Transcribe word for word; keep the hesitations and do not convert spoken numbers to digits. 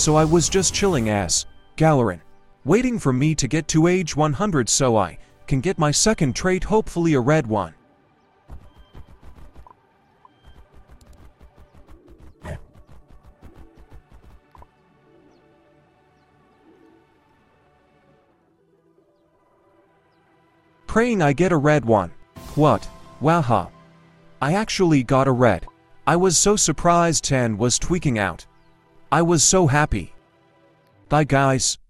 So I was just chilling as Galerin, waiting for me to get to age one hundred so I can get my second trait, hopefully a red one. Praying I get a red one. What? Waha. I actually got a red. I was so surprised and was tweaking out. I was so happy. Bye guys.